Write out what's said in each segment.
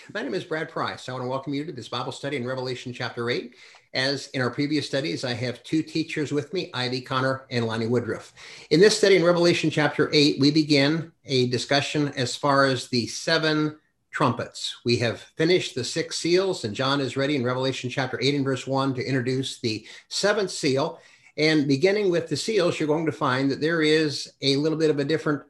My name is Brad Price. I want to welcome you to this Bible study in Revelation chapter 8. As in our previous studies, I have two teachers with me, Ivy Connor and Lonnie Woodruff. In this study in Revelation chapter 8, we begin a discussion as far as the seven trumpets. We have finished the six seals, and John is ready in Revelation chapter 8 and verse 1 to introduce the seventh seal. And beginning with the seals, you're going to find that there is a little bit of a different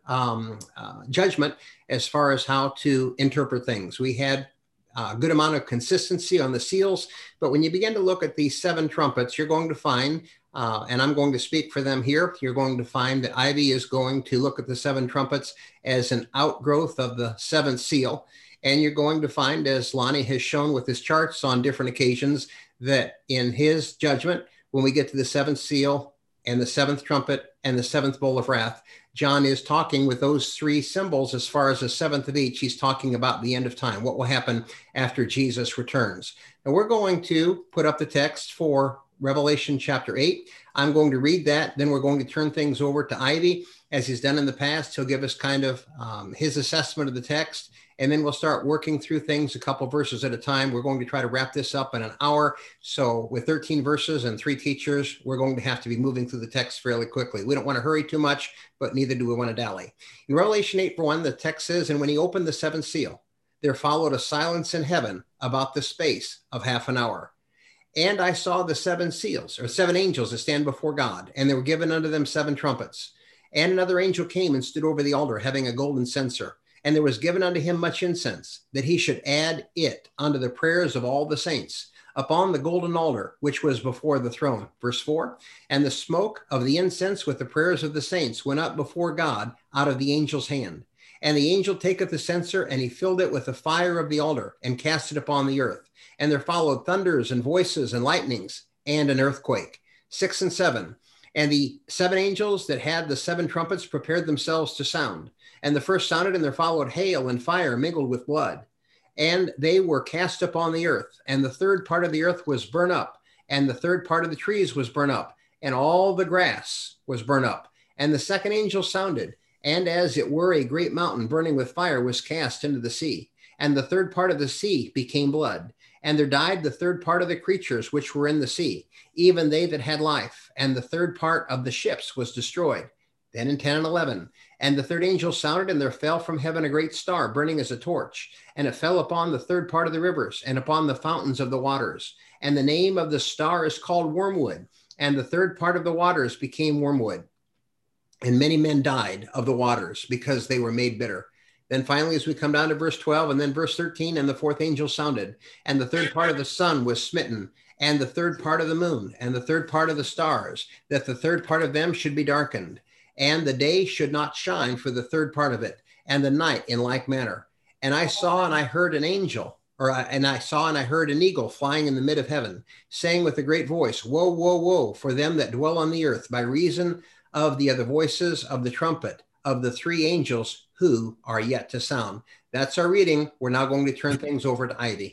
judgment as far as how to interpret things. We had a good amount of consistency on the seals, but when you begin to look at these seven trumpets, you're going to find, and I'm going to speak for them here, you're going to find that Ivy is going to look at the seven trumpets as an outgrowth of the seventh seal. And you're going to find, as Lonnie has shown with his charts on different occasions, that in his judgment, when we get to the seventh seal and the seventh trumpet and the seventh bowl of wrath, John is talking with those three symbols as far as the seventh of each. He's talking about the end of time, what will happen after Jesus returns. And we're going to put up the text for Revelation chapter 8. I'm going to read that. Then we're going to turn things over to Ivy. As he's done in the past, he'll give us kind of his assessment of the text. And then we'll start working through things a couple verses at a time. We're going to try to wrap this up in an hour. So with 13 verses and three teachers, we're going to have to be moving through the text fairly quickly. We don't want to hurry too much, but neither do we want to dally. In Revelation 8:1, the text says, "And when he opened the seventh seal, there followed a silence in heaven about the space of half an hour. And I saw the seven seals, or seven angels that stand before God, and there were given unto them seven trumpets. And another angel came and stood over the altar, having a golden censer. And there was given unto him much incense, that he should add it unto the prayers of all the saints upon the golden altar, which was before the throne." Verse 4, "And the smoke of the incense with the prayers of the saints went up before God out of the angel's hand. And the angel taketh the censer, and he filled it with the fire of the altar, and cast it upon the earth. And there followed thunders and voices and lightnings, and an earthquake." 6 and 7, "And the seven angels that had the seven trumpets prepared themselves to sound. And the first sounded, and there followed hail and fire mingled with blood. And they were cast upon the earth. And the third part of the earth was burnt up, and the third part of the trees was burnt up, and all the grass was burnt up. And the second angel sounded, and as it were a great mountain burning with fire was cast into the sea. And the third part of the sea became blood. And there died the third part of the creatures which were in the sea, even they that had life. And the third part of the ships was destroyed." Then in 10 and 11, "And the third angel sounded, and there fell from heaven a great star, burning as a torch. And it fell upon the third part of the rivers, and upon the fountains of the waters. And the name of the star is called Wormwood. And the third part of the waters became wormwood. And many men died of the waters, because they were made bitter." Then finally, as we come down to verse 12 and then verse 13, "And the fourth angel sounded, and the third part of the sun was smitten, and the third part of the moon, and the third part of the stars, that the third part of them should be darkened. And the day should not shine for the third part of it, and the night in like manner. And I saw and I heard an angel, and I saw and I heard an eagle flying in the mid of heaven, saying with a great voice, Woe, woe, woe, for them that dwell on the earth, by reason of the other voices of the trumpet of the three angels who are yet to sound." That's our reading. We're now going to turn things over to Ivy.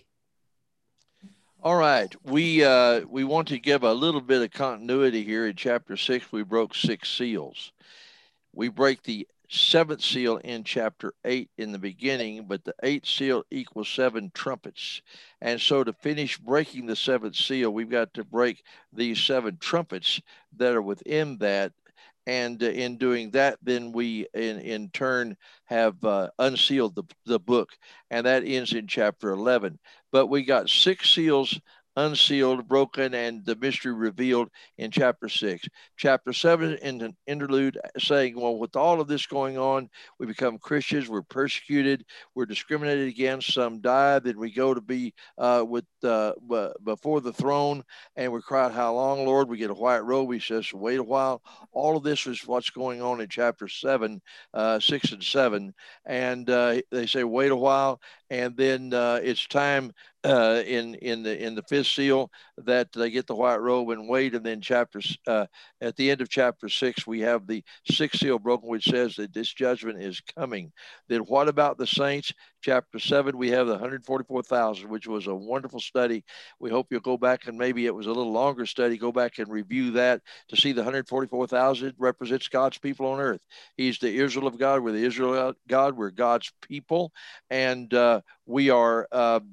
All right, we want to give a little bit of continuity here. In chapter 6, we broke six seals. We break the seventh seal in chapter 8 in the beginning, but the eighth seal equals seven trumpets. And so to finish breaking the seventh seal, we've got to break these seven trumpets that are within that. And in doing that, then we in turn have unsealed the book, and that ends in chapter 11. But we got six seals unsealed, broken, and the mystery revealed in chapter 6. Chapter 7 in an interlude saying, well, with all of this going on, we become Christians, we're persecuted, we're discriminated against, some die, then we go to be before the throne, and we cry out, "How long, Lord?" We get a white robe, he says, "Wait a while." All of this is what's going on in chapter 7, 6 and 7. And they say, "Wait a while." And then it's time in the fifth seal that they get the white robe and wait. And then at the end of chapter 6, we have the sixth seal broken, which says that this judgment is coming. Then what about the saints? chapter 7, we have the 144,000, which was a wonderful study. We hope you'll go back, and maybe it was a little longer study, go back and review that to see the 144,000 represents God's people on earth. He's the Israel of God. We're the Israel of God. We're God's people. And we are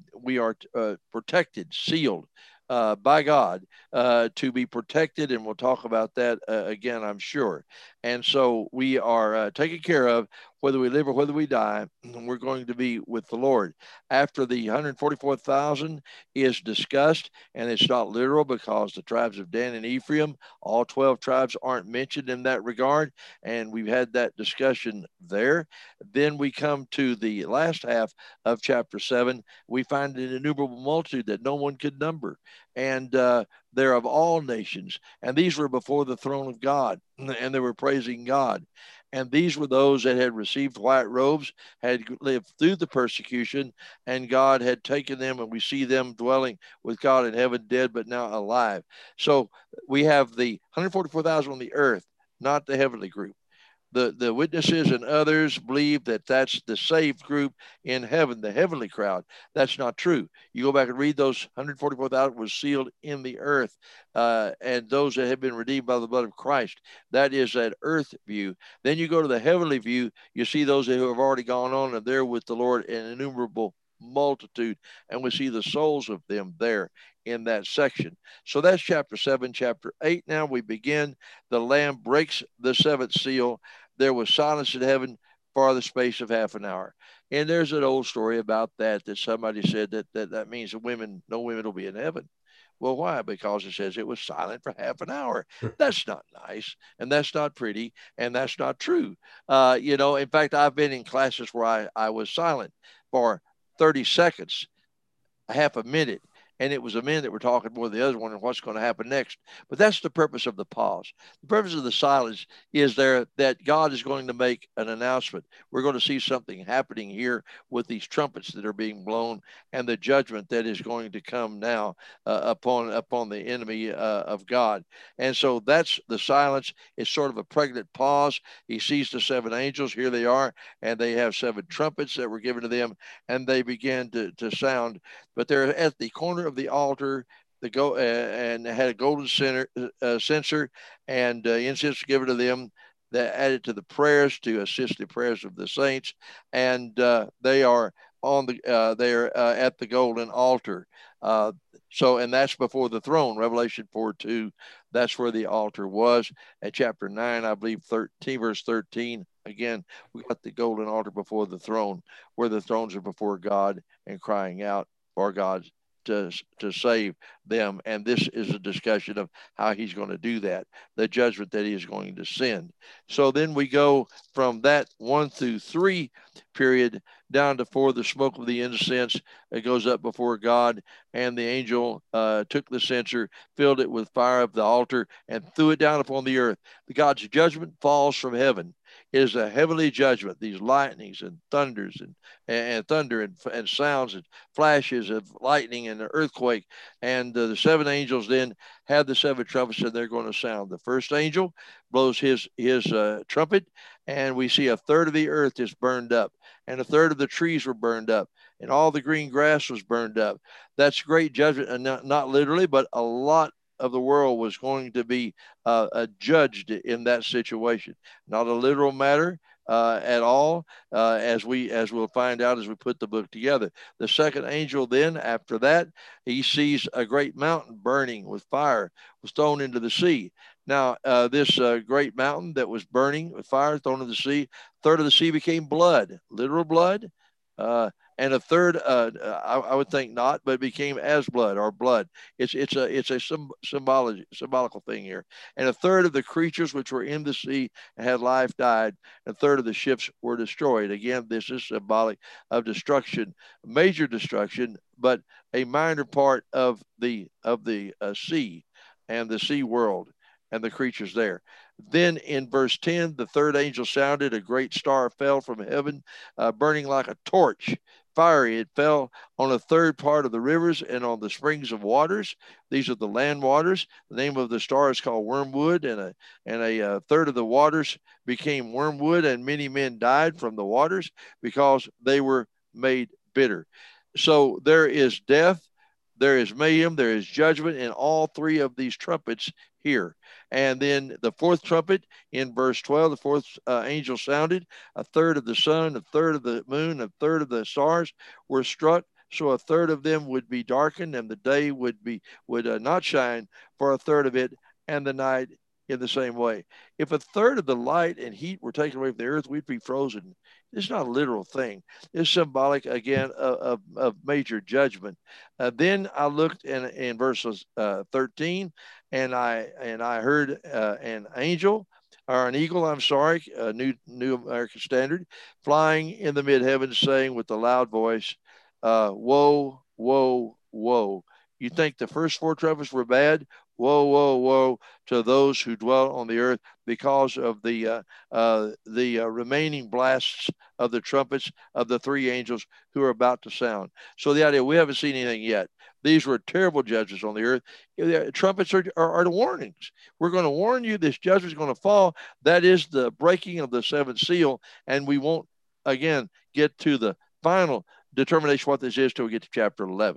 protected, sealed by God to be protected, and we'll talk about that again, I'm sure. And so we are taken care of, whether we live or whether we die. We're going to be with the Lord. After the 144,000 is discussed, and it's not literal because the tribes of Dan and Ephraim, all 12 tribes, aren't mentioned in that regard, and we've had that discussion there. Then we come to the last half of chapter 7. We find an innumerable multitude that no one could number, and they're of all nations, and these were before the throne of God, and they were praising God. And these were those that had received white robes, had lived through the persecution, and God had taken them, and we see them dwelling with God in heaven, dead but now alive. So we have the 144,000 on the earth, not the heavenly group. The witnesses and others believe that that's the saved group in heaven, the heavenly crowd. That's not true. You go back and read, those 144,000 was sealed in the earth, and those that have been redeemed by the blood of Christ. That is that earth view. Then you go to the heavenly view. You see those who have already gone on, and they're with the Lord, an innumerable multitude, and we see the souls of them there in that section. So that's chapter 7. Chapter 8, now we begin. The Lamb breaks the seventh seal. There was silence in heaven for the space of half an hour. And there's an old story about that somebody said that means no women will be in heaven. Well, why? Because it says it was silent for half an hour. That's not nice, and that's not pretty, and that's not true. In fact, I've been in classes where I was silent for 30 seconds, a half a minute, and it was the men that were talking more than the others, wondering what's going to happen next. But that's the purpose of the pause. The purpose of the silence is there that God is going to make an announcement. We're going to see something happening here with these trumpets that are being blown, and the judgment that is going to come now upon the enemy of God. And so that's the silence. It's sort of a pregnant pause. He sees the seven angels. Here they are, and they have seven trumpets that were given to them, and they begin to sound. But they're at the corner of the altar, and had a golden censer, and incense given to them that added to the prayers to assist the prayers of the saints, and they are on the they're at the golden altar. And that's before the throne. Revelation 4:2, that's where the altar was. At chapter 9, I believe 13, verse 13. Again, we got the golden altar before the throne, where the thrones are before God and crying out for God to save them. And this is a discussion of how he's going to do that, the judgment that he is going to send. So then we go from that 1 through 3 period down to 4, the smoke of the incense. It goes up before God, and the angel took the censer, filled it with fire of the altar, and threw it down upon the earth. God's judgment falls from heaven. It is a heavenly judgment. These lightnings and thunders and thunder and sounds and flashes of lightning and the earthquake. And the seven angels then have the seven trumpets, and they're going to sound. The first angel blows his trumpet, and we see a third of the earth is burned up, and a third of the trees were burned up, and all the green grass was burned up. That's great judgment, and not literally, but a lot of the world was going to be judged in that situation. Not a literal matter at all, as we'll find out as we put the book together. The second angel then, after that, he sees a great mountain burning with fire, was thrown into the sea. Now, this great mountain that was burning with fire thrown into the sea, a third of the sea became blood, literal blood. And a third, I would think not, but it became as blood or blood. It's a symbolical thing here. And a third of the creatures which were in the sea and had life died. And a third of the ships were destroyed. Again, this is symbolic of destruction, major destruction, but a minor part of the sea and the sea world and the creatures there. Then in verse 10, the third angel sounded, a great star fell from heaven, burning like a torch, fiery. It fell on a third part of the rivers and on the springs of waters. These are the land waters. The name of the star is called Wormwood, and a third of the waters became wormwood, and many men died from the waters because they were made bitter. So there is death, there is mayhem, there is judgment in all three of these trumpets here. And then the fourth trumpet in verse 12, the fourth angel sounded, a third of the sun, a third of the moon, a third of the stars were struck. So a third of them would be darkened, and the day would not shine for a third of it, and the night in the same way. If a third of the light and heat were taken away from the earth, we'd be frozen. It's not a literal thing. It's symbolic, again, of major judgment. Then I looked in verses 13, and I heard an angel, or an eagle, I'm sorry, New American Standard, flying in the mid-heavens, saying with a loud voice, woe, woe, woe. You think the first four trumpets were bad? Woe, woe, woe to those who dwell on the earth because of the remaining blasts of the trumpets of the three angels who are about to sound. So the idea, we haven't seen anything yet. These were terrible judgments on the earth. The trumpets are the warnings. We're going to warn you this judgment is going to fall. That is the breaking of the seventh seal, and we won't, again, get to the final determination what this is till we get to chapter 11.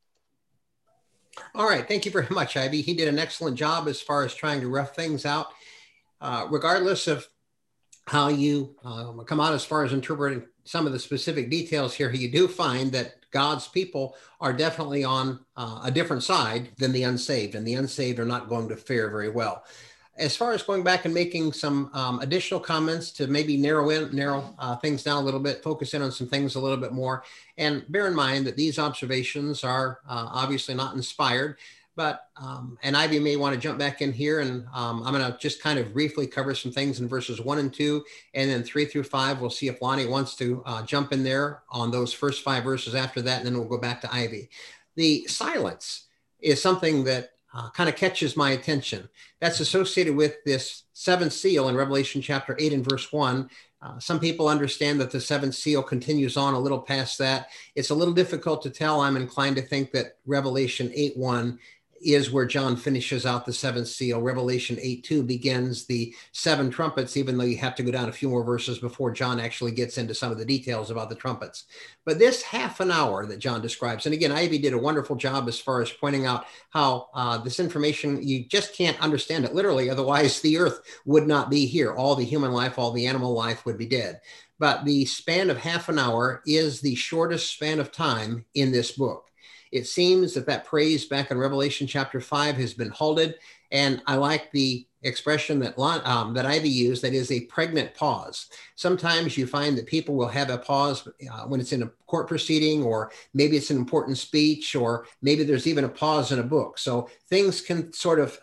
All right. Thank you very much, Ivy. He did an excellent job as far as trying to rough things out. Regardless of how you come out as far as interpreting some of the specific details here, you do find that God's people are definitely on a different side than the unsaved, and the unsaved are not going to fare very well. As far as going back and making some additional comments to maybe narrow things down a little bit, focus in on some things a little bit more, and bear in mind that these observations are obviously not inspired, but, and Ivy may want to jump back in here, and I'm going to just kind of briefly cover some things in verses 1 and 2, and then 3 through 5. We'll see if Lonnie wants to jump in there on those first 5 verses after that, and then we'll go back to Ivy. The silence is something that kind of catches my attention. That's associated with this seventh seal in Revelation chapter 8 and verse 1. Some people understand that the seventh seal continues on a little past that. It's a little difficult to tell. I'm inclined to think that Revelation 8:1 is where John finishes out the seventh seal. Revelation 8:2 begins the 7 trumpets, even though you have to go down a few more verses before John actually gets into some of the details about the trumpets. But this half an hour that John describes, and again, Ivy did a wonderful job as far as pointing out how this information, you just can't understand it literally, otherwise the earth would not be here. All the human life, all the animal life would be dead. But the span of half an hour is the shortest span of time in this book. It seems that praise back in Revelation chapter 5 has been halted. And I like the expression that Ivy used, that is a pregnant pause. Sometimes you find that people will have a pause when it's in a court proceeding, or maybe it's an important speech, or maybe there's even a pause in a book. So things can sort of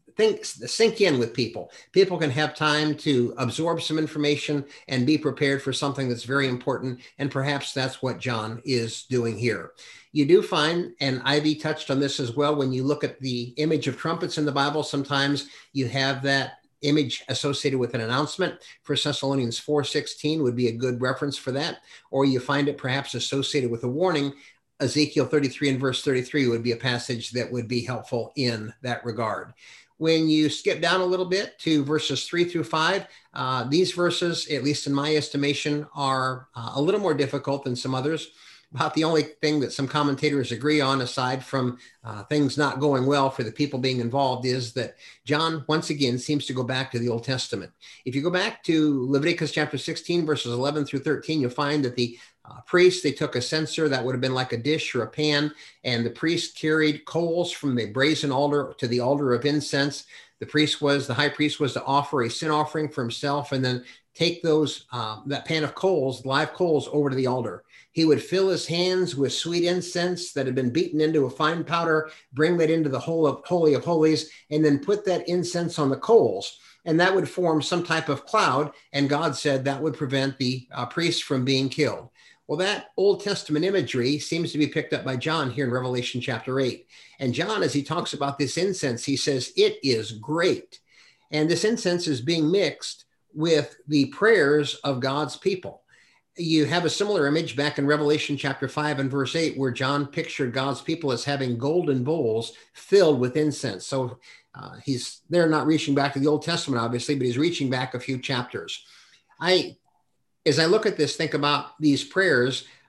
sink in with people. People can have time to absorb some information and be prepared for something that's very important. And perhaps that's what John is doing here. You do find, and Ivy touched on this as well, when you look at the image of trumpets in the Bible, sometimes you have that image associated with an announcement. 1 Thessalonians 4:16 would be a good reference for that. Or you find it perhaps associated with a warning. Ezekiel 33 and verse 33 would be a passage that would be helpful in that regard. When you skip down a little bit to verses 3 through 5, these verses, at least in my estimation, are a little more difficult than some others. About the only thing that some commentators agree on, aside from things not going well for the people being involved, is that John, once again, seems to go back to the Old Testament. If you go back to Leviticus chapter 16, verses 11 through 13, you'll find that the priests, they took a censer that would have been like a dish or a pan, and the priest carried coals from the brazen altar to the altar of incense. The high priest was to offer a sin offering for himself, and then take that pan of coals, live coals, over to the altar. He would fill his hands with sweet incense that had been beaten into a fine powder, bring that into the Holy of Holies, and then put that incense on the coals. And that would form some type of cloud. And God said that would prevent the priest from being killed. Well, that Old Testament imagery seems to be picked up by John here in Revelation chapter 8. And John, as he talks about this incense, he says, it is great. And this incense is being mixed with the prayers of God's people. You have a similar image back in Revelation chapter 5 and verse 8, where John pictured God's people as having golden bowls filled with incense. So they're not reaching back to the Old Testament, obviously, but he's reaching back a few chapters. As I look at this, think about these prayers,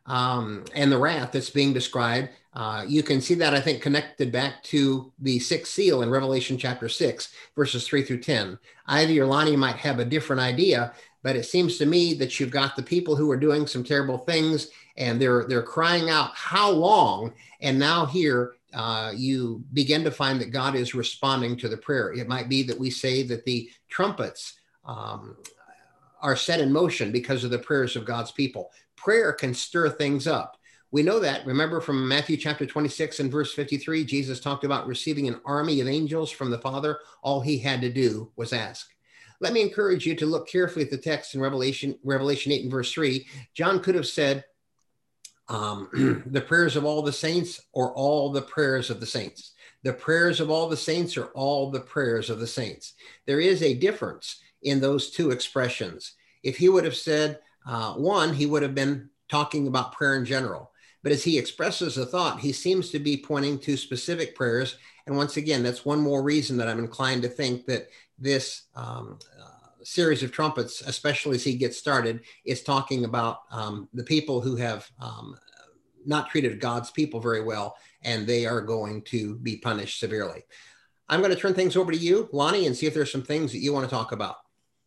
and the wrath that's being described. You can see that, I think, connected back to the sixth seal in Revelation chapter 6, verses 3 through 10. Ivy or Lonnie might have a different idea, but it seems to me that you've got the people who are doing some terrible things, and they're crying out, how long? And now here you begin to find that God is responding to the prayer. It might be that we say that the trumpets are set in motion because of the prayers of God's people. Prayer can stir things up. We know that. Remember from Matthew chapter 26 and verse 53, Jesus talked about receiving an army of angels from the Father. All he had to do was ask. Let me encourage you to look carefully at the text in Revelation 8 and verse 3. John could have said the prayers of all the saints or all the prayers of the saints. The prayers of all the saints or all the prayers of the saints. There is a difference in those two expressions. If he would have said one, he would have been talking about prayer in general. But as he expresses a thought, he seems to be pointing to specific prayers. And once again, that's one more reason that I'm inclined to think that this series of trumpets, especially as he gets started, is talking about the people who have not treated God's people very well, and they are going to be punished severely. I'm going to turn things over to you, Lonnie, and see if there's some things that you want to talk about.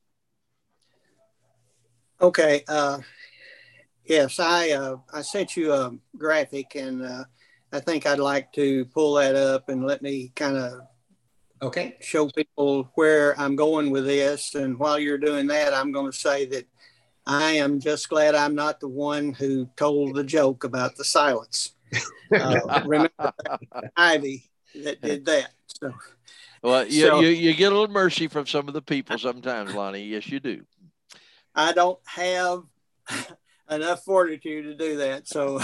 Okay. Yes, I sent you a graphic, and I think I'd like to pull that up and let me kind of show people where I'm going with this. And while you're doing that, I'm going to say that I am just glad I'm not the one who told the joke about the silence. Remember Ivy that did that. So, well, you get a little mercy from some of the people sometimes, Lonnie. Yes, you do. I don't have enough fortitude to do that. So,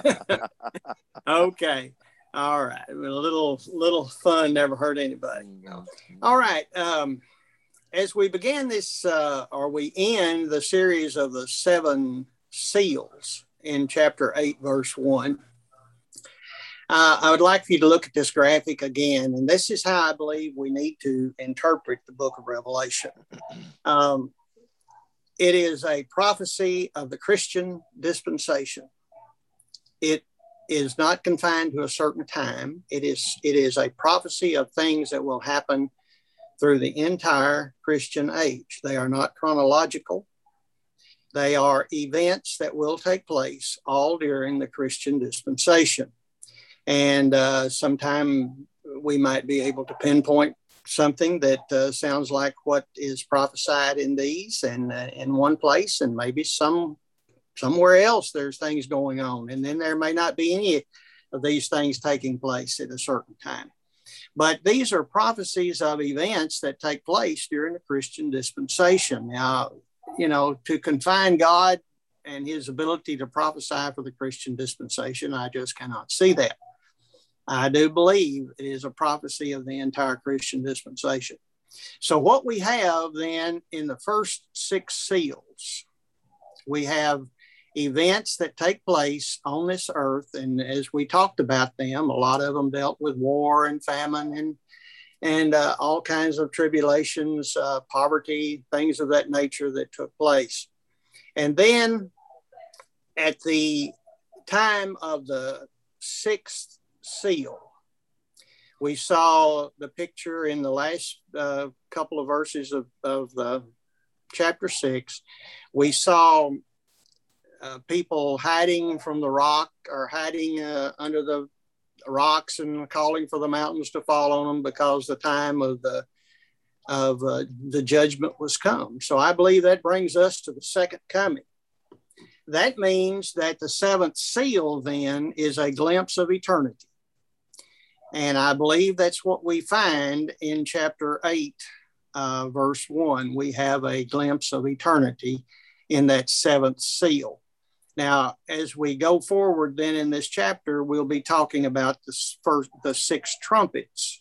okay. All right. A little fun never hurt anybody. All right. As we begin this, or we end the series of the 7 seals in chapter 8, verse 1, I would like for you to look at this graphic again. And this is how I believe we need to interpret the book of Revelation. It is a prophecy of the Christian dispensation. It is not confined to a certain time. It is a prophecy of things that will happen through the entire Christian age. They are not chronological. They are events that will take place all during the Christian dispensation. And sometime we might be able to pinpoint something that sounds like what is prophesied in these, and in one place, and maybe somewhere else there's things going on, and then there may not be any of these things taking place at a certain time. But these are prophecies of events that take place during the Christian dispensation. Now, to confine God and his ability to prophesy for the Christian dispensation, I just cannot see that. I do believe it is a prophecy of the entire Christian dispensation. So what we have then in the first 6 seals, we have events that take place on this earth. And as we talked about them, a lot of them dealt with war and famine and all kinds of tribulations, poverty, things of that nature that took place. And then at the time of the 6th seal, we saw the picture in the last couple of verses of chapter 6. We saw people hiding from the rock, or hiding under the rocks and calling for the mountains to fall on them because the time of the judgment was come. So I believe that brings us to the second coming. That means that the 7th seal then is a glimpse of eternity. And I believe that's what we find in chapter 8, verse 1. We have a glimpse of eternity in that 7th seal. Now, as we go forward then in this chapter, we'll be talking about the 6 trumpets.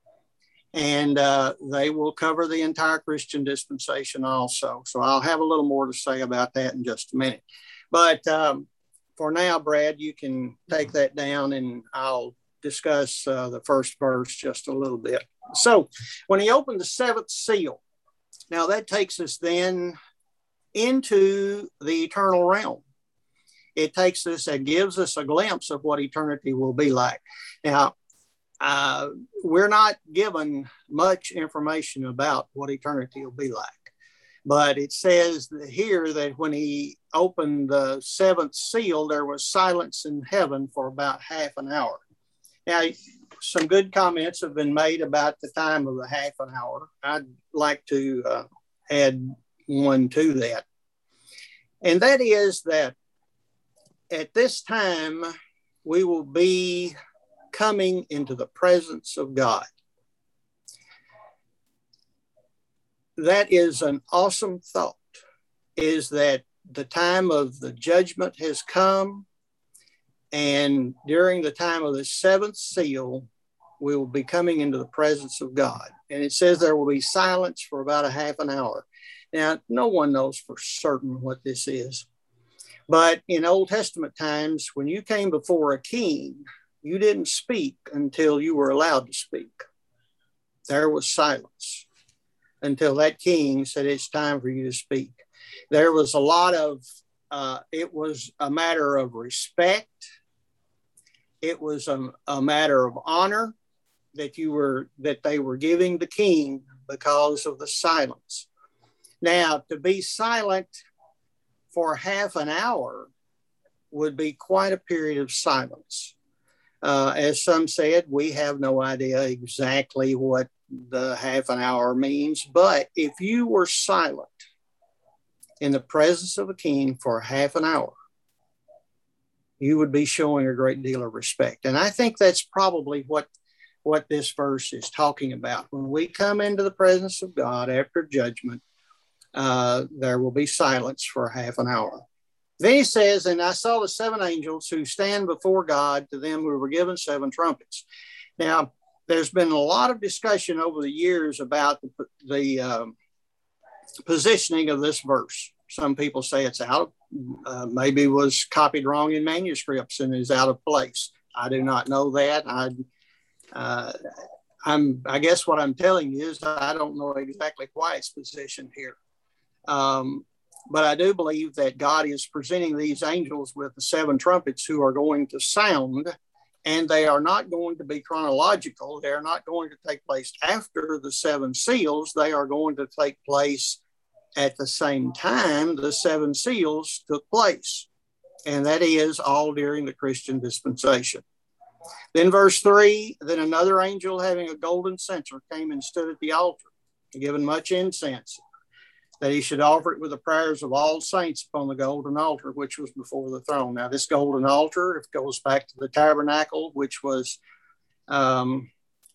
And they will cover the entire Christian dispensation also. So I'll have a little more to say about that in just a minute. But for now, Brad, you can take that down, and I'll discuss the first verse just a little bit. So when he opened the 7th seal, now that takes us then into the eternal realm. it takes us and gives us a glimpse of what eternity will be like. Now, we're not given much information about what eternity will be like. But it says here that when he opened the seventh seal, there was silence in heaven for about half an hour. Now, some good comments have been made about the time of the half an hour. I'd like to add one to that. And that is that at this time, we will be coming into the presence of God. That is an awesome thought, is that the time of the judgment has come, and during the time of the seventh seal, we will be coming into the presence of God. And it says there will be silence for about a half an hour. Now, no one knows for certain what this is, but in Old Testament times, when you came before a king, you didn't speak until you were allowed to speak. There was silence until that king said it's time for you to speak. There was a lot of, it was a matter of respect. It was a matter of honor that they were giving the king because of the silence. Now, to be silent for half an hour would be quite a period of silence. As some said, we have no idea exactly what the half an hour means, but if you were silent in the presence of a king for half an hour, you would be showing a great deal of respect. And I think that's probably what this verse is talking about. When we come into the presence of God after judgment, there will be silence for half an hour. Then he says, and I saw the seven angels who stand before God, to them who were given seven trumpets. Now, there's been a lot of discussion over the years about the positioning of this verse. Some people say it's out of, maybe was copied wrong in manuscripts and is out of place. I do not know that. I guess what I'm telling you is I don't know exactly why it's positioned here. But I do believe that God is presenting these angels with the seven trumpets who are going to sound, and they are not going to be chronological. They are not going to take place after the seven seals. They are going to take place at the same time the seven seals took place. And that is all during the Christian dispensation. Then verse 3, then another angel having a golden censer came and stood at the altar, given much incense, that he should offer it with the prayers of all saints upon the golden altar, which was before the throne. Now, this golden altar, it goes back to the tabernacle, which was the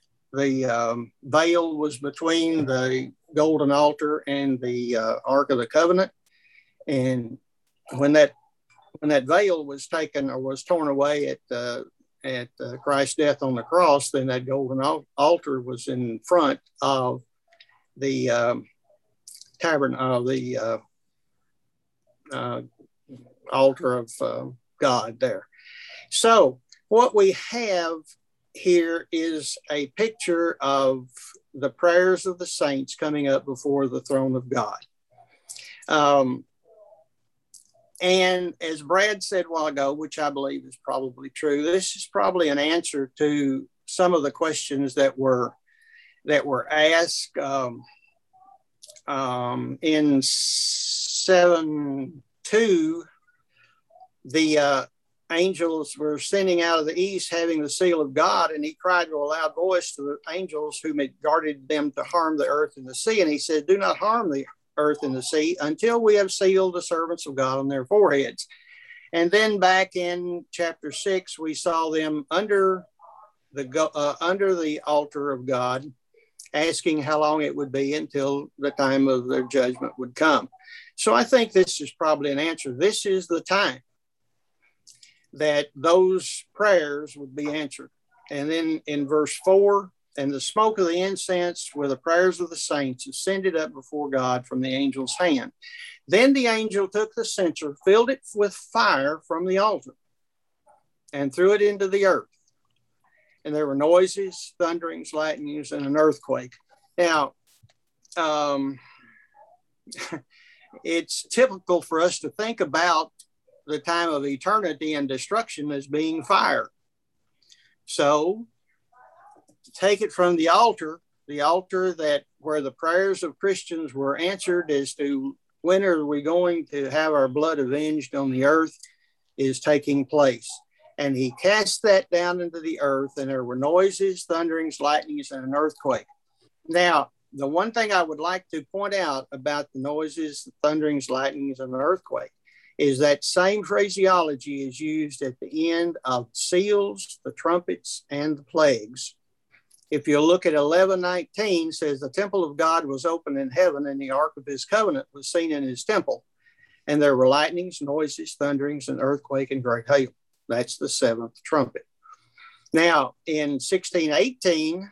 veil was between the golden altar and the Ark of the Covenant. And when that veil was taken or was torn away at Christ's death on the cross, then that golden altar was in front of the altar of God there. So what we have here is a picture of the prayers of the saints coming up before the throne of God. And as Brad said a while ago, which I believe is probably true, this is probably an answer to some of the questions that were asked in 7:2. The angels were sending out of the east, having the seal of God, and he cried with a loud voice to the angels whom had guarded them to harm the earth and the sea. And he said, do not harm the earth and the sea until we have sealed the servants of God on their foreheads. And then back in chapter 6, we saw them under the altar of God, asking how long it would be until the time of their judgment would come. So I think this is probably an answer. This is the time that those prayers would be answered. And then in verse 4, and the smoke of the incense were the prayers of the saints ascended up before God from the angel's hand. Then the angel took the censer, filled it with fire from the altar, and threw it into the earth. And there were noises, thunderings, lightnings, and an earthquake. Now, it's typical for us to think about the time of eternity and destruction as being fire. So take it from the altar that where the prayers of Christians were answered as to when are we going to have our blood avenged on the earth is taking place. And he cast that down into the earth, and there were noises, thunderings, lightnings, and an earthquake. Now, the one thing I would like to point out about the noises, the thunderings, lightnings, and the earthquake is that same phraseology is used at the end of seals, the trumpets, and the plagues. If you look at 11:19, says the temple of God was open in heaven, and the ark of his covenant was seen in his temple. And there were lightnings, noises, thunderings, and earthquake, and great hail. That's the seventh trumpet. Now, in 16:18,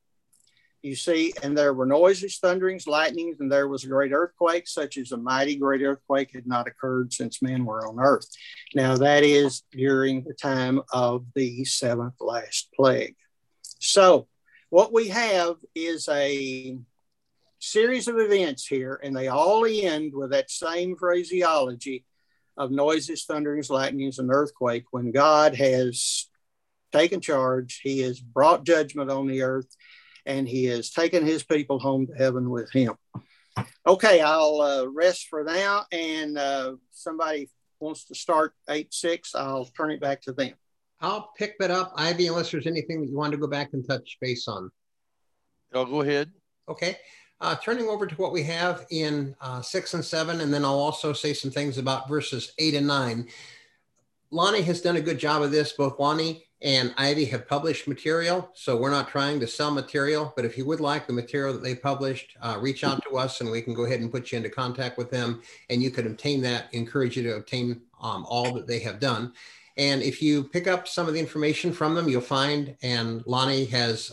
you see, and there were noises, thunderings, lightnings, and there was a great earthquake, such as a mighty great earthquake had not occurred since men were on earth. Now, that is during the time of the seventh last plague. So, what we have is a series of events here, and they all end with that same phraseology of noises, thunderings, lightnings, and earthquake. When God has taken charge, he has brought judgment on the earth, and he has taken his people home to heaven with him. Okay, I'll rest for now, and somebody wants to start 8:6, I'll turn it back to them. I'll pick that up, Ivy, unless there's anything that you want to go back and touch base on. I'll go ahead. Okay. Turning over to what we have in 6 and 7, and then I'll also say some things about verses 8 and 9. Lonnie has done a good job of this. Both Lonnie and Ivy have published material, so we're not trying to sell material, but if you would like the material that they published, reach out to us and we can go ahead and put you into contact with them, and you could obtain that. Encourage you to obtain all that they have done. And if you pick up some of the information from them, you'll find, and Lonnie has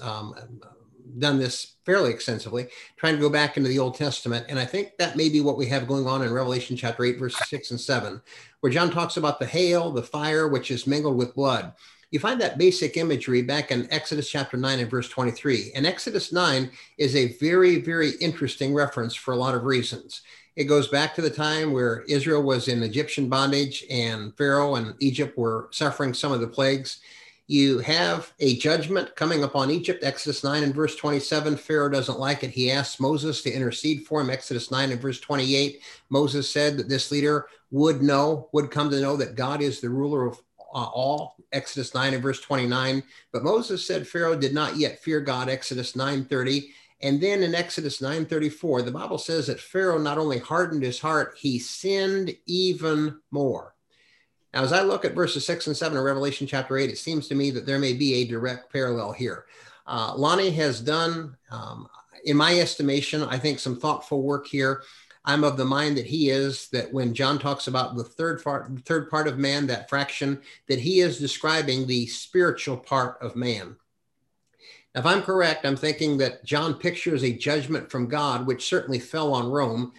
done this fairly extensively, trying to go back into the Old Testament. And I think that may be what we have going on in Revelation chapter 8, verses 6 and 7, where John talks about the hail, the fire, which is mingled with blood. You find that basic imagery back in Exodus chapter 9 and verse 23. And Exodus 9 is a very, very interesting reference for a lot of reasons. It goes back to the time where Israel was in Egyptian bondage and Pharaoh and Egypt were suffering some of the plagues. You have a judgment coming upon Egypt, Exodus 9 and verse 27. Pharaoh doesn't like it. He asks Moses to intercede for him, Exodus 9 and verse 28. Moses said that this leader would come to know that God is the ruler of all, Exodus 9 and verse 29. But Moses said Pharaoh did not yet fear God, Exodus 9:30. And then in Exodus 9:34, the Bible says that Pharaoh not only hardened his heart, he sinned even more. Now, as I look at verses 6 and 7 of Revelation chapter 8, it seems to me that there may be a direct parallel here. Lonnie has done, in my estimation, I think some thoughtful work here. I'm of the mind that he is, that when John talks about the third part of man, that fraction, that he is describing the spiritual part of man. Now, if I'm correct, I'm thinking that John pictures a judgment from God, which certainly fell on Rome.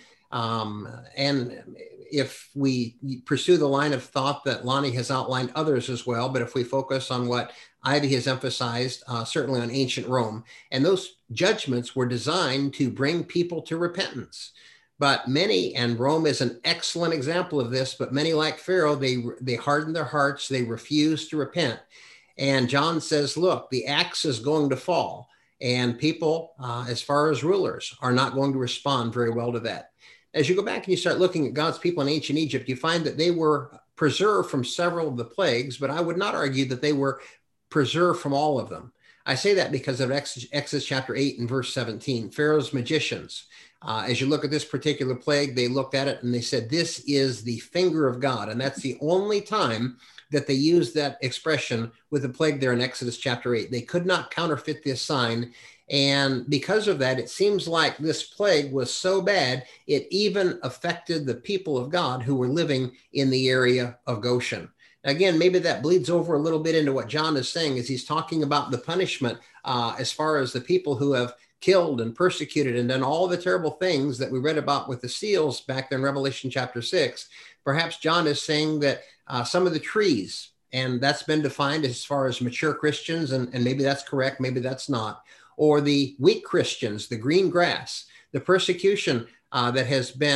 And if we pursue the line of thought that Lonnie has outlined, others as well, but if we focus on what Ivy has emphasized, certainly on ancient Rome, and those judgments were designed to bring people to repentance. But many, and Rome is an excellent example of this, but many, like Pharaoh, they hardened their hearts, they refused to repent. And John says, look, the axe is going to fall, and people, as far as rulers, are not going to respond very well to that. As you go back and you start looking at God's people in ancient Egypt, you find that they were preserved from several of the plagues, but I would not argue that they were preserved from all of them. I say that because of Exodus chapter 8 and verse 17, Pharaoh's magicians. As you look at this particular plague, they looked at it and they said, this is the finger of God. And that's the only time that they used that expression with the plague there in Exodus chapter 8. They could not counterfeit this sign. And because of that, it seems like this plague was so bad, it even affected the people of God who were living in the area of Goshen. Again, maybe that bleeds over a little bit into what John is saying as he's talking about the punishment as far as the people who have killed and persecuted and done all the terrible things that we read about with the seals back there in Revelation chapter 6. Perhaps John is saying that some of the trees, and that's been defined as far as mature Christians, and maybe that's correct, maybe that's not, or the weak Christians, the green grass, the persecution that has been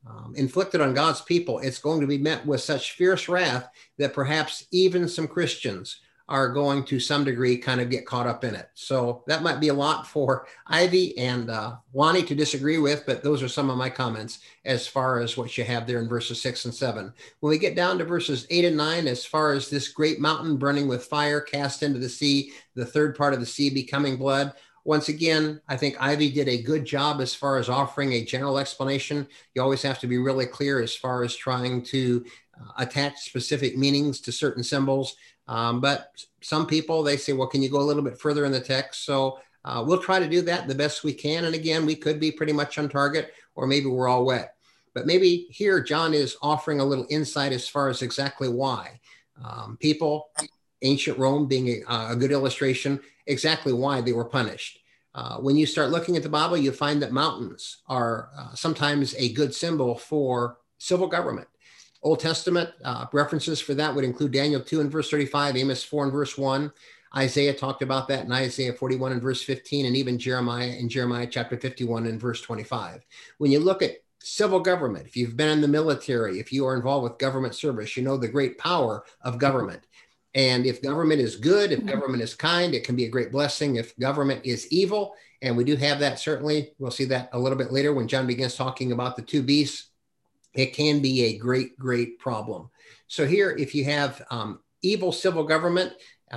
inflicted on God's people, it's going to be met with such fierce wrath that perhaps even some Christians are going to some degree kind of get caught up in it. So that might be a lot for Ivy and Lonnie to disagree with, but those are some of my comments as far as what you have there in verses 6 and 7. When we get down to verses 8 and 9, as far as this great mountain burning with fire cast into the sea, the third part of the sea becoming blood, once again, I think Ivy did a good job as far as offering a general explanation. You always have to be really clear as far as trying to attach specific meanings to certain symbols. But some people, they say, well, can you go a little bit further in the text? So we'll try to do that the best we can. And again, we could be pretty much on target, or maybe we're all wet. But maybe here, John is offering a little insight as far as exactly why. People, ancient Rome being a good illustration, exactly why they were punished. When you start looking at the Bible, you find that mountains are sometimes a good symbol for civil government. Old Testament references for that would include Daniel 2 and verse 35, Amos 4 and verse 1. Isaiah talked about that in Isaiah 41 and verse 15, and even Jeremiah in Jeremiah chapter 51 and verse 25. When you look at civil government, if you've been in the military, if you are involved with government service, you know the great power of government. And if government is good, if government is kind, it can be a great blessing. If government is evil, and we do have that certainly, we'll see that a little bit later when John begins talking about the two beasts, it can be a great, great problem. So here, if you have evil civil government,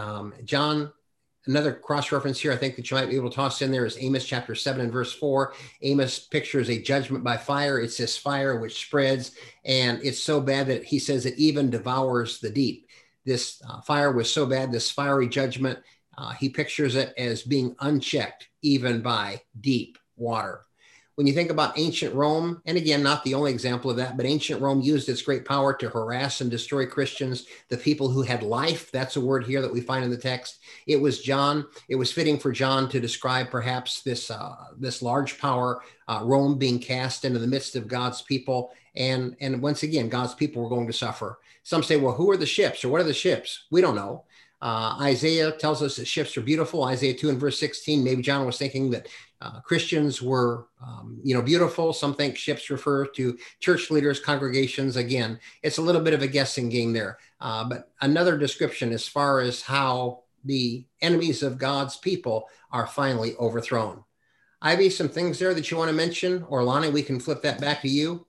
John, another cross-reference here I think that you might be able to toss in there is Amos chapter 7 and verse 4. Amos pictures a judgment by fire. It's this fire which spreads, and it's so bad that he says it even devours the deep. This fire was so bad, this fiery judgment, he pictures it as being unchecked even by deep water. When you think about ancient Rome, and again, not the only example of that, but ancient Rome used its great power to harass and destroy Christians, the people who had life. That's a word here that we find in the text. It was fitting for John to describe perhaps this large power, Rome being cast into the midst of God's people. And once again, God's people were going to suffer. Some say, well, who are the ships, or what are the ships? We don't know. Isaiah tells us that ships are beautiful. Isaiah 2 and verse 16, maybe John was thinking that Christians were, beautiful. Some think ships refer to church leaders, congregations. Again, it's a little bit of a guessing game there. But another description as far as how the enemies of God's people are finally overthrown. Ivy, some things there that you want to mention? Or Lonnie, we can flip that back to you.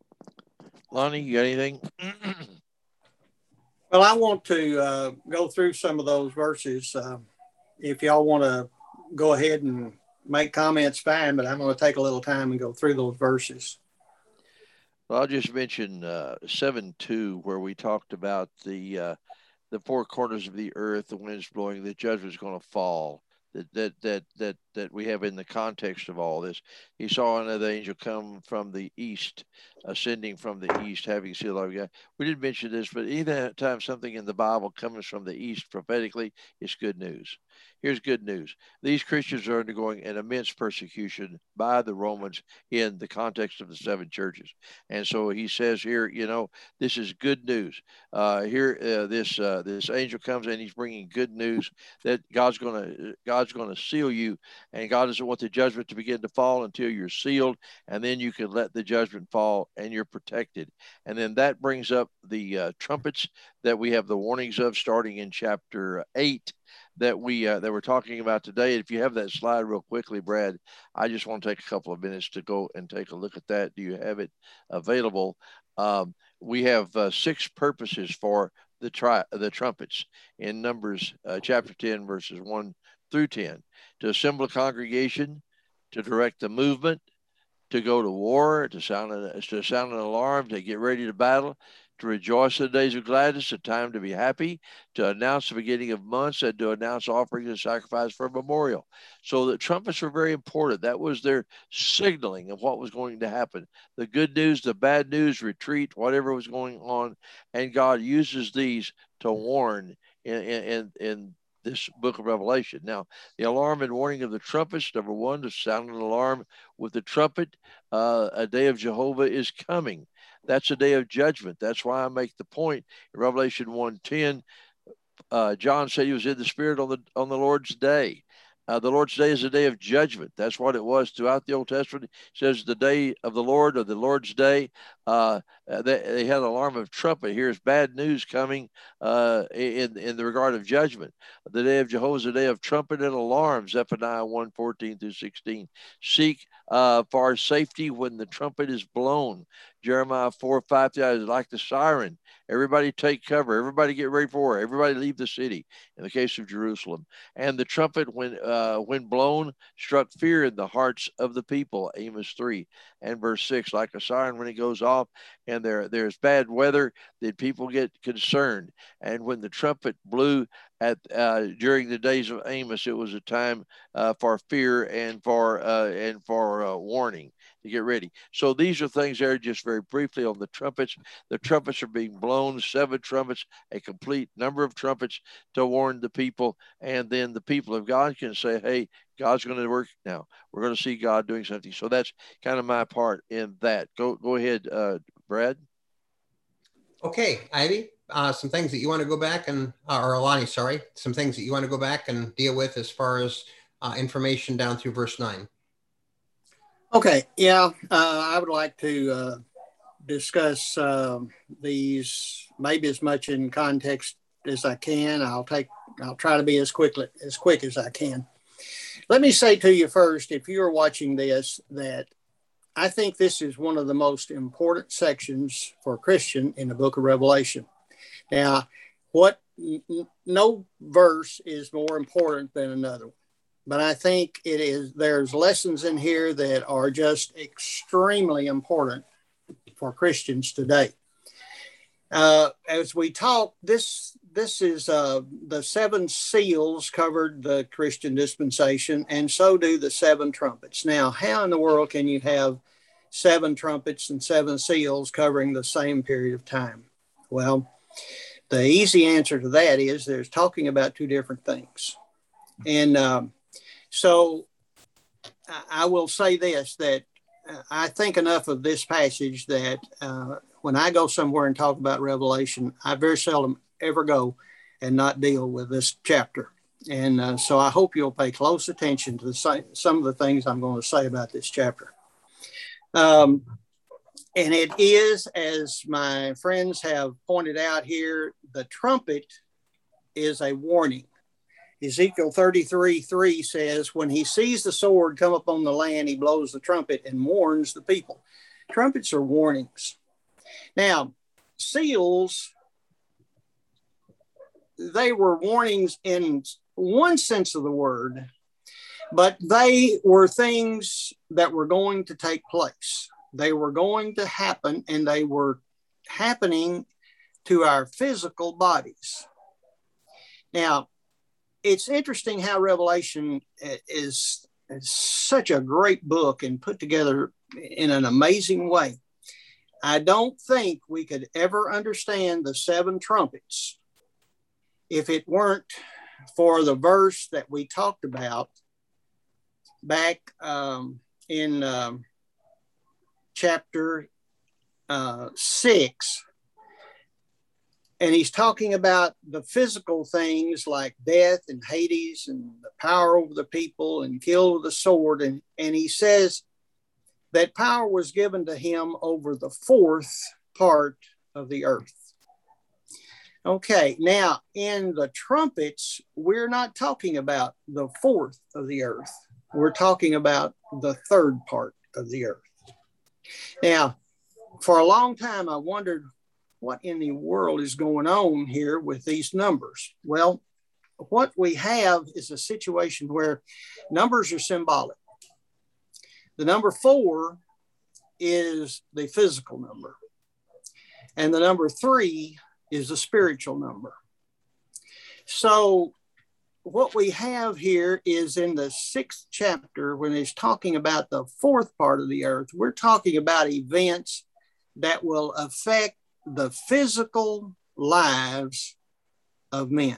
Lonnie, you got anything? Well, I want to go through some of those verses. If y'all want to go ahead and make comments, fine, but I'm going to take a little time and go through those verses. Well, I'll just mention 7:2, where we talked about the four corners of the earth, the winds blowing, the judgment is going to fall. That we have in the context of all this. He saw another angel come from the east, ascending from the east, having sealed of God. We didn't mention this, but anytime something in the Bible comes from the east prophetically, it's good news. Here's good news. These Christians are undergoing an immense persecution by the Romans in the context of the seven churches. And so he says here, this is good news. This angel comes and he's bringing good news that God's going to seal you, and God doesn't want the judgment to begin to fall until you're sealed, and then you can let the judgment fall and you're protected. And then that brings up the trumpets that we have the warnings of starting in chapter 8 that we're talking about today. If you have that slide real quickly, Brad, I just want to take a couple of minutes to go and take a look at that. Do you have it available? We have 6 purposes for the trumpets in Numbers chapter 10, verses 1 through 10. To assemble a congregation, to direct the movement, to go to war, to sound an alarm, to get ready to battle, to rejoice in the days of gladness, a time to be happy, to announce the beginning of months, and to announce offerings and sacrifice for a memorial. So the trumpets were very important. That was their signaling of what was going to happen. The good news, the bad news, retreat, whatever was going on. And God uses these to warn in this book of Revelation. Now, the alarm and warning of the trumpets, number 1, to sound an alarm with the trumpet. A day of Jehovah is coming. That's a day of judgment. That's why I make the point in Revelation 1:10. John said he was in the Spirit on the Lord's day. The Lord's day is a day of judgment. That's what it was throughout the Old Testament. It says the day of the Lord, or the Lord's day. They had an alarm of trumpet. Here's bad news coming in the regard of judgment. The day of Jehovah is a day of trumpet and alarm. Zephaniah 1:14-16. Seek for safety when the trumpet is blown. Jeremiah 4:5 is like the siren. Everybody take cover. Everybody get ready for war. Everybody leave the city. In the case of Jerusalem, and the trumpet, when blown, struck fear in the hearts of the people. Amos 3 and verse 6, like a siren when it goes off, and there's bad weather, then people get concerned. And when the trumpet blew during the days of Amos, it was a time for fear and for warning to get ready. So these are things there just very briefly on the trumpets. The trumpets are being blown, 7 trumpets, a complete number of trumpets to warn the people. And then the people of God can say, hey, God's going to work now. We're going to see God doing something. So that's kind of my part in that. Go ahead, Brad. Okay, Ivy, some things that you want to go back and, or Lonnie, sorry, some things that you want to go back and deal with as far as information down through verse 9. Okay, yeah, I would like to discuss these maybe as much in context as I can. I'll try to be as quick as I can. Let me say to you first, if you're watching this, that I think this is one of the most important sections for a Christian in the book of Revelation. Now, no verse is more important than another one. But I think there's lessons in here that are just extremely important for Christians today. As we talk, this is the 7 seals covered the Christian dispensation, and so do the 7 trumpets. Now, how in the world can you have 7 trumpets and 7 seals covering the same period of time? Well, the easy answer to that is there's talking about 2 different things. And so I will say this, that I think enough of this passage that when I go somewhere and talk about Revelation, I very seldom ever go and not deal with this chapter. And so I hope you'll pay close attention to some of the things I'm going to say about this chapter. And it is, as my friends have pointed out here, the trumpet is a warning. Ezekiel 33:3 says, when he sees the sword come upon the land, he blows the trumpet and warns the people. Trumpets are warnings. Now, seals, they were warnings in one sense of the word, but they were things that were going to take place. They were going to happen, and they were happening to our physical bodies. Now, it's interesting how Revelation is such a great book and put together in an amazing way. I don't think we could ever understand the 7 trumpets if it weren't for the verse that we talked about back in chapter 6. And he's talking about the physical things like death and Hades and the power over the people and kill with the sword. And he says that power was given to him over the 4th part of the earth. Okay, now in the trumpets, we're not talking about the 4th of the earth. We're talking about the 3rd part of the earth. Now, for a long time, I wondered, what in the world is going on here with these numbers? Well, what we have is a situation where numbers are symbolic. The number 4 is the physical number, and the number 3 is the spiritual number. So what we have here is in the 6th chapter, when it's talking about the 4th part of the earth, we're talking about events that will affect the physical lives of men.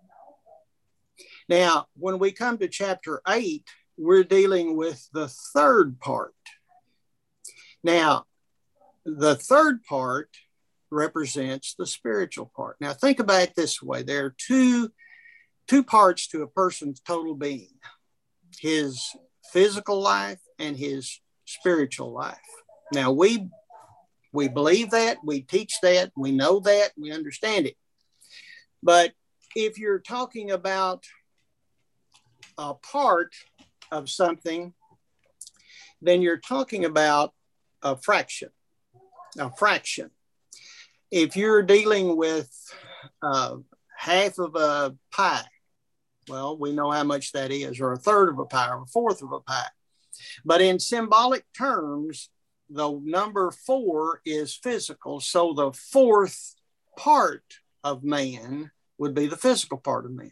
Now, when we come to chapter 8, we're dealing with the 3rd part. Now, the 3rd part represents the spiritual part. Now, think about it this way. There are two parts to a person's total being. his physical life and his spiritual life. Now, we believe that, we teach that, we know that, we understand it. But if you're talking about a part of something, then you're talking about a fraction. A fraction. If you're dealing with half of a pie, well, we know how much that is, or a third of a pie, or a fourth of a pie. But in symbolic terms, the number 4 is physical. So the fourth part of man would be the physical part of man.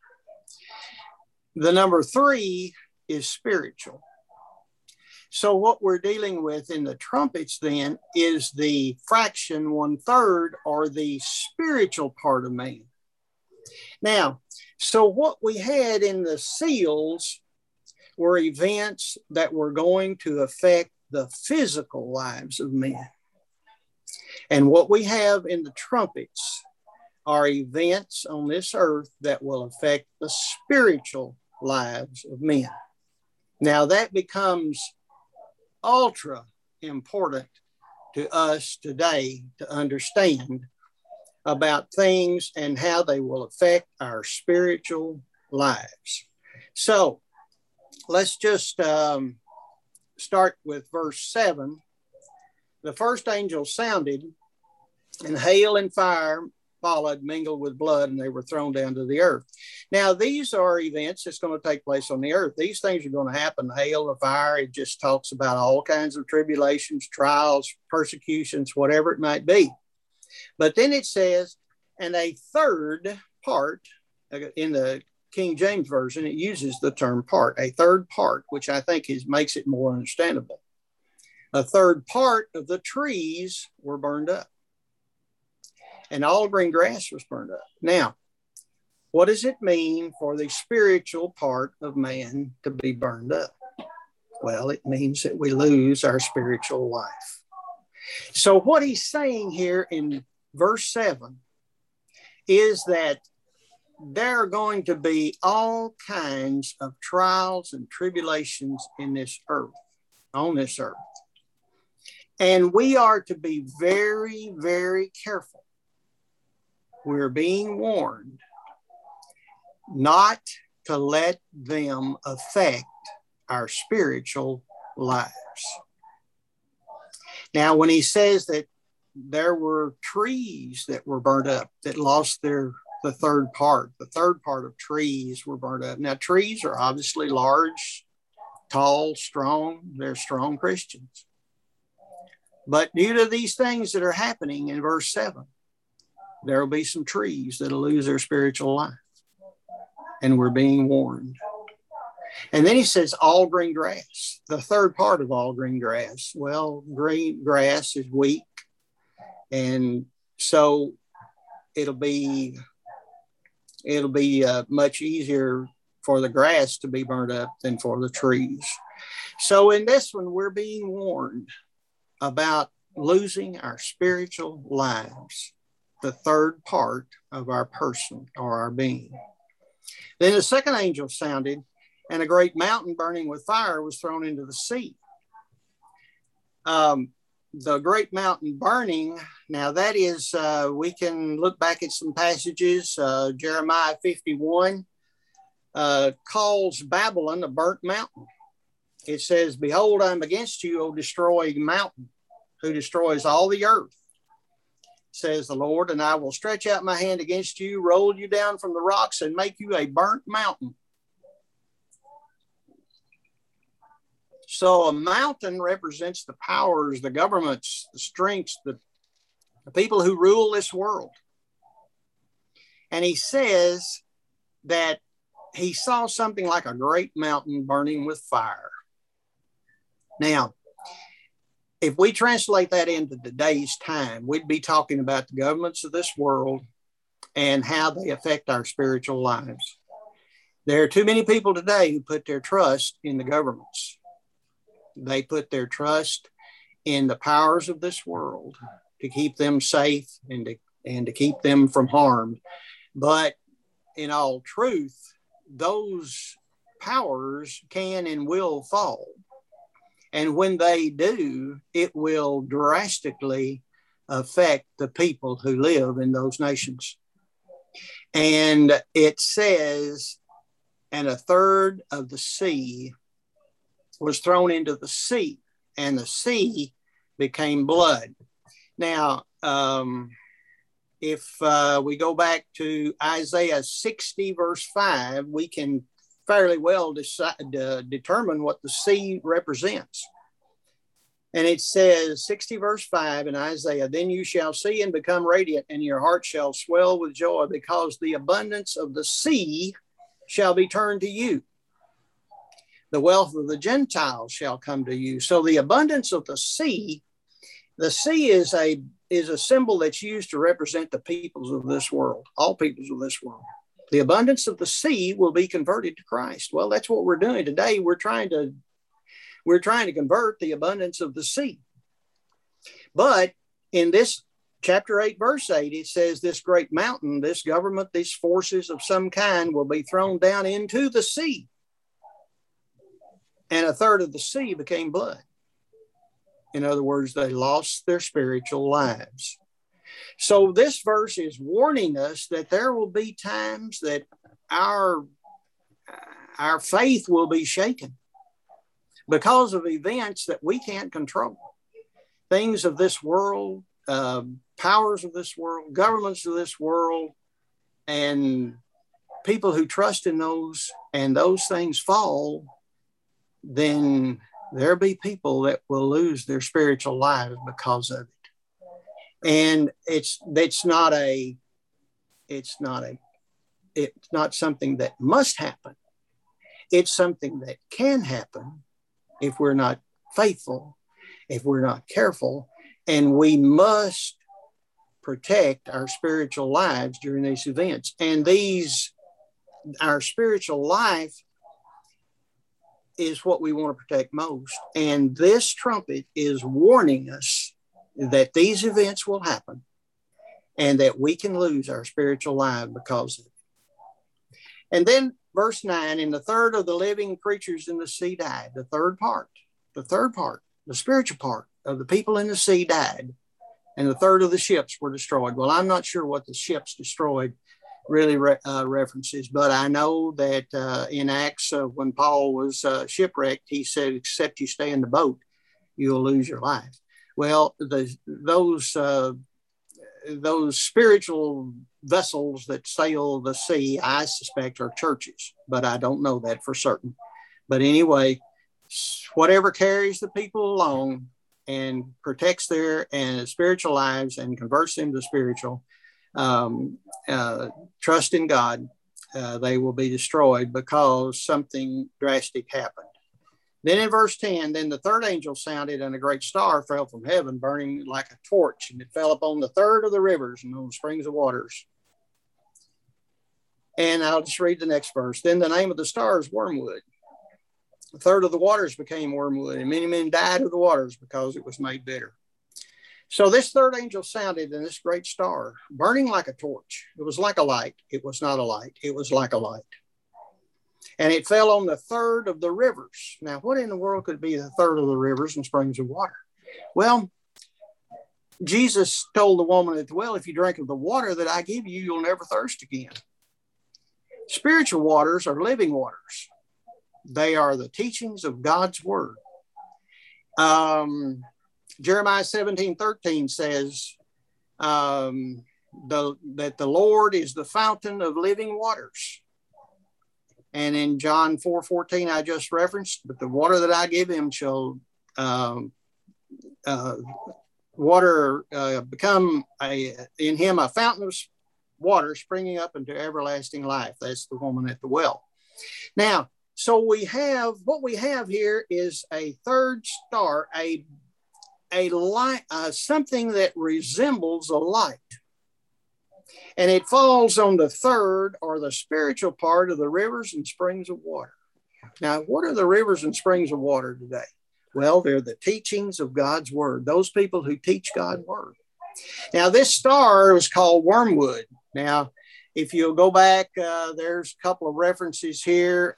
The number 3 is spiritual. So what we're dealing with in the trumpets then is the fraction 1/3, or the spiritual part of man. Now, so what we had in the seals were events that were going to affect the physical lives of men. And what we have in the trumpets are events on this earth that will affect the spiritual lives of men. Now that becomes ultra important to us today to understand about things and how they will affect our spiritual lives. So let's just start with verse 7. The first angel sounded, and hail and fire followed, mingled with blood, and they were thrown down to the earth. Now, these are events that's going to take place on the earth. These things are going to happen. Hail, the fire, it just talks about all kinds of tribulations, trials, persecutions, whatever it might be. But then it says, and a third part, in the King James Version, it uses the term part, a third part, which I think makes it more understandable. A third part of the trees were burned up, and all green grass was burned up. Now, what does it mean for the spiritual part of man to be burned up? Well, it means that we lose our spiritual life. So what he's saying here in verse 7 is that there are going to be all kinds of trials and tribulations in this earth, on this earth. And we are to be very, very careful. We're being warned not to let them affect our spiritual lives. Now, when he says that there were trees that were burnt up, that lost the third part of trees were burnt up. Now, trees are obviously large, tall, strong. They're strong Christians. But due to these things that are happening in verse 7, there will be some trees that'll lose their spiritual life. And we're being warned. And then he says all green grass, the third part of all green grass. Well, green grass is weak. And so it'll be much easier for the grass to be burned up than for the trees. So in this one, we're being warned about losing our spiritual lives, the third part of our person or our being. Then the second angel sounded, and a great mountain burning with fire was thrown into the sea. The great mountain burning, now that is, we can look back at some passages. Jeremiah 51 calls Babylon a burnt mountain. It says, behold, I'm against you, O destroying mountain, who destroys all the earth, says the Lord, and I will stretch out my hand against you, roll you down from the rocks, and make you a burnt mountain. So a mountain represents the powers, the governments, the strengths, the people who rule this world. And he says that he saw something like a great mountain burning with fire. Now, if we translate that into today's time, we'd be talking about the governments of this world and how they affect our spiritual lives. There are too many people today who put their trust in the governments. They put their trust in the powers of this world to keep them safe and to keep them from harm. But in all truth, those powers can and will fall. And when they do, it will drastically affect the people who live in those nations. And it says, and a third of the sea was thrown into the sea, and the sea became blood. Now, if we go back to Isaiah 60, verse 5, we can fairly well determine what the sea represents. And it says, 60 verse 5 in Isaiah, then you shall see and become radiant, and your heart shall swell with joy, because the abundance of the sea shall be turned to you. The wealth of the Gentiles shall come to you. So the abundance of the sea is a symbol that's used to represent the peoples of this world, all peoples of this world. The abundance of the sea will be converted to Christ. Well, that's what we're doing today. We're trying to convert the abundance of the sea. But in this chapter 8, verse 8, it says this great mountain, this government, these forces of some kind will be thrown down into the sea. And a third of the sea became blood. In other words, they lost their spiritual lives. So this verse is warning us that there will be times that our faith will be shaken because of events that we can't control. Things of this world, powers of this world, governments of this world, and people who trust in those, and those things fall, then there'll be people that will lose their spiritual lives because of it. And it's not something that must happen. It's something that can happen if we're not faithful, if we're not careful, and we must protect our spiritual lives during these events. And our spiritual life is what we want to protect most. And this trumpet is warning us that these events will happen and that we can lose our spiritual life because of it. And then verse 9, and the third of the living creatures in the sea died. The third part, the spiritual part of the people in the sea died. And the third of the ships were destroyed. Well, I'm not sure what the ships destroyed really references, but I know that in Acts, when Paul was shipwrecked, he said, except you stay in the boat, you'll lose your life. Well, those spiritual vessels that sail the sea, I suspect, are churches, but I don't know that for certain. But anyway, whatever carries the people along and protects their spiritual lives and converts them to spiritual, trust in God, they will be destroyed because something drastic happened. Then in verse 10, then the third angel sounded, and a great star fell from heaven, burning like a torch, and it fell upon the third of the rivers and on the springs of waters. And I'll just read the next verse. Then the name of the star is wormwood. A third of the waters became wormwood, and many men died of the waters because it was made bitter. So this third angel sounded, and this great star, burning like a torch. It was like a light. It was not a light. It was like a light. And it fell on the third of the rivers. Now, what in the world could be the third of the rivers and springs of water? Well, Jesus told the woman at the well, if you drink of the water that I give you, you'll never thirst again. Spiritual waters are living waters. They are the teachings of God's word. Jeremiah 17:13 says that the Lord is the fountain of living waters. And in John 4:14, I just referenced, but the water that I give him shall become in him a fountain of water springing up into everlasting life. That's the woman at the well. Now, so what we have here is a third star, a light, something that resembles a light. And it falls on the third, or the spiritual part, of the rivers and springs of water. Now, what are the rivers and springs of water today? Well, they're the teachings of God's word, those people who teach God's word. Now, this star was called wormwood. Now, If you'll go back, there's a couple of references here.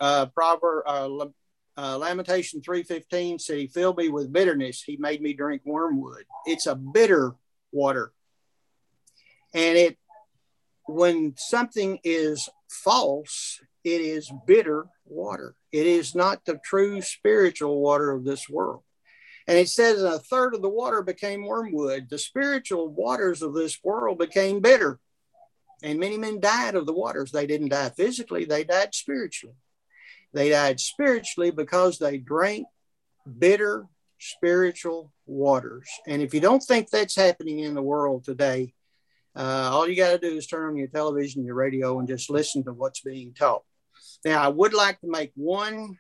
Lamentation 3:15 said, he filled me with bitterness. He made me drink wormwood. It's a bitter water. And when something is false, it is bitter water. It is not the true spiritual water of this world. And it says a third of the water became wormwood. The spiritual waters of this world became bitter. And many men died of the waters. They didn't die physically, they died spiritually. They died spiritually because they drank bitter spiritual waters. And if you don't think that's happening in the world today, all you got to do is turn on your television, your radio, and just listen to what's being taught. Now, I would like to make one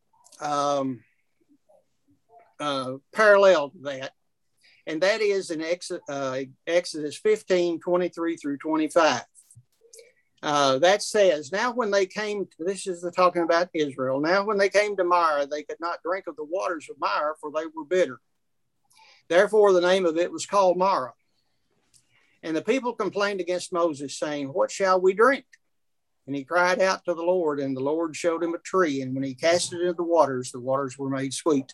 parallel to that, and that is in Exodus 15:23 through 25. That says, now when they came, this is talking about Israel, now when they came to Marah, they could not drink of the waters of Marah, for they were bitter. Therefore, the name of it was called Marah. And the people complained against Moses, saying, what shall we drink? And he cried out to the Lord, and the Lord showed him a tree. And when he cast it into the waters were made sweet.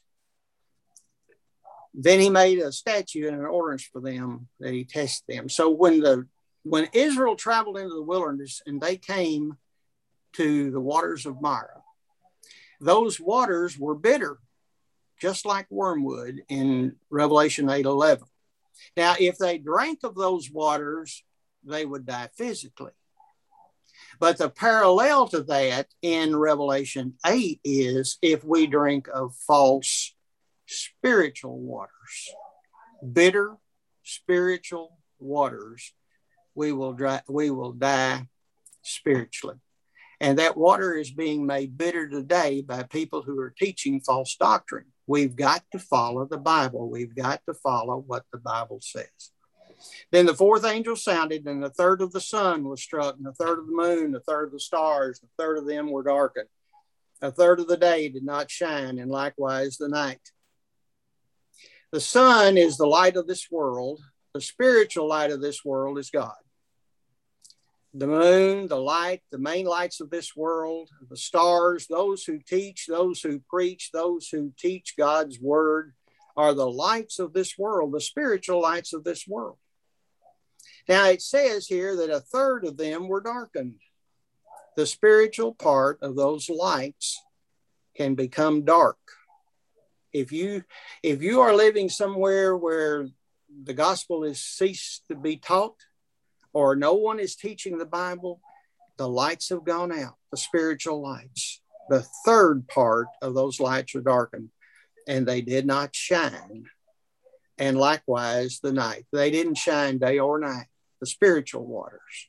Then he made a statute and an ordinance for them that he tested them. So when Israel traveled into the wilderness and they came to the waters of Marah, those waters were bitter, just like wormwood in Revelation 8:11. Now, if they drank of those waters, they would die physically. But the parallel to that in Revelation 8 is if we drink of false spiritual waters, bitter spiritual waters, we will die spiritually. And that water is being made bitter today by people who are teaching false doctrine. We've got to follow the Bible. We've got to follow what the Bible says. Then the fourth angel sounded, and a third of the sun was struck, and a third of the moon, a third of the stars, a third of them were darkened. A third of the day did not shine, and likewise the night. The sun is the light of this world. The spiritual light of this world is God. The moon, the light, the main lights of this world, the stars, those who teach, those who preach, those who teach God's word are the lights of this world, the spiritual lights of this world. Now it says here that a third of them were darkened. The spiritual part of those lights can become dark. If you are living somewhere where the gospel is ceased to be taught, or no one is teaching the Bible, the lights have gone out, the spiritual lights. The third part of those lights are darkened, and they did not shine. And likewise, the night. They didn't shine day or night, the spiritual waters.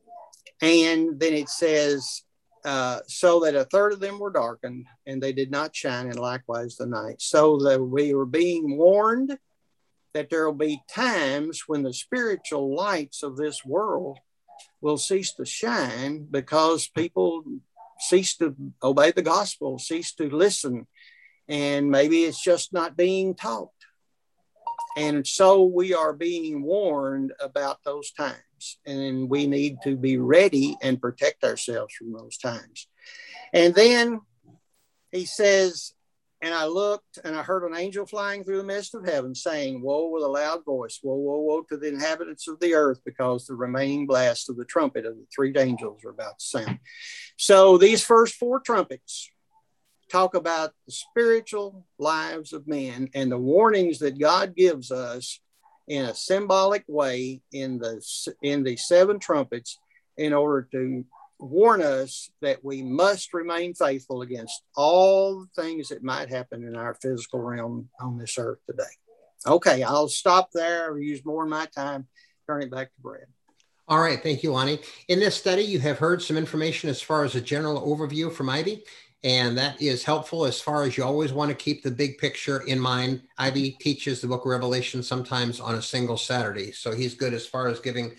And then it says, so that a third of them were darkened, and they did not shine, and likewise the night. So that we were being warned that there will be times when the spiritual lights of this world will cease to shine because people cease to obey the gospel, cease to listen, and maybe it's just not being taught. And so we are being warned about those times, and we need to be ready and protect ourselves from those times. And then he says, and I looked, and I heard an angel flying through the midst of heaven, saying, woe with a loud voice, woe, woe, woe to the inhabitants of the earth, because the remaining blast of the trumpet of the three angels are about to sound. So these first four trumpets talk about the spiritual lives of men and the warnings that God gives us in a symbolic way in the seven trumpets in order to warn us that we must remain faithful against all the things that might happen in our physical realm on this earth today. Okay, I'll stop there. I've used more of my time. Turn it back to Brad. All right, thank you, Lonnie. In this study, you have heard some information as far as a general overview from Ivy, and that is helpful as far as you always want to keep the big picture in mind. Ivy teaches the book of Revelation sometimes on a single Saturday, so he's good as far as giving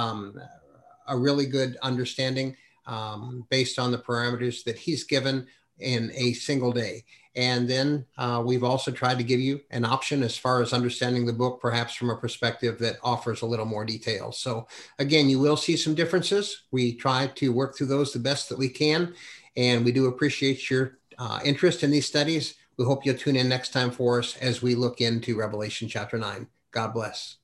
a really good understanding based on the parameters that he's given in a single day. And then we've also tried to give you an option as far as understanding the book, perhaps from a perspective that offers a little more detail. So again, you will see some differences. We try to work through those the best that we can. And we do appreciate your interest in these studies. We hope you'll tune in next time for us as we look into Revelation chapter 9. God bless.